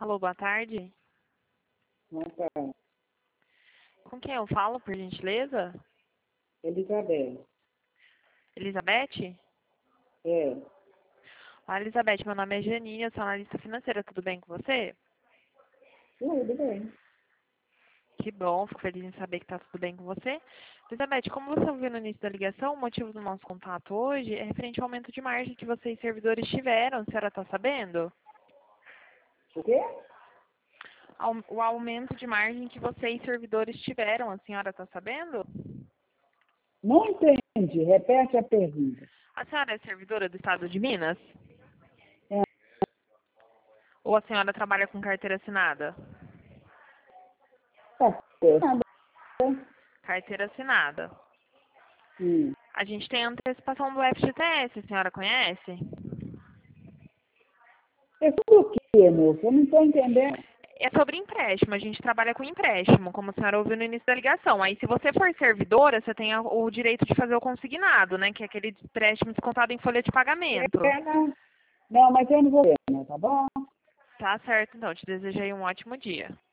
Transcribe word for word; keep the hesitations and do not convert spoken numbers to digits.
Alô, boa tarde. Boa tarde. Com quem eu falo, por gentileza? Elizabeth. Elizabeth? É. Olá, Elizabeth, meu nome é Janine, eu sou analista financeira, tudo bem com você? Tudo bem. Que bom, fico feliz em saber que está tudo bem com você. Elizabeth, como você ouviu no início da ligação, o motivo do nosso contato hoje é referente ao aumento de margem que vocês servidores tiveram, a senhora está sabendo? O quê? Au- O aumento de margem que vocês servidores tiveram, a senhora está sabendo? Não entendi. Repete a pergunta. A senhora é servidora do estado de Minas? É. Ou a senhora trabalha com carteira assinada? Tá certo. Carteira assinada. Hum. A gente tem a antecipação do F G T S, a senhora conhece? É sobre o quê, moça? Eu não estou entendendo. É sobre empréstimo, a gente trabalha com empréstimo, como a senhora ouviu no início da ligação. Aí, se você for servidora, você tem a- o direito de fazer o consignado, né? Que é aquele empréstimo descontado em folha de pagamento. É, não. Não, mas eu não vou ver, né? Tá bom? Tá certo, então. Te desejo aí um ótimo dia.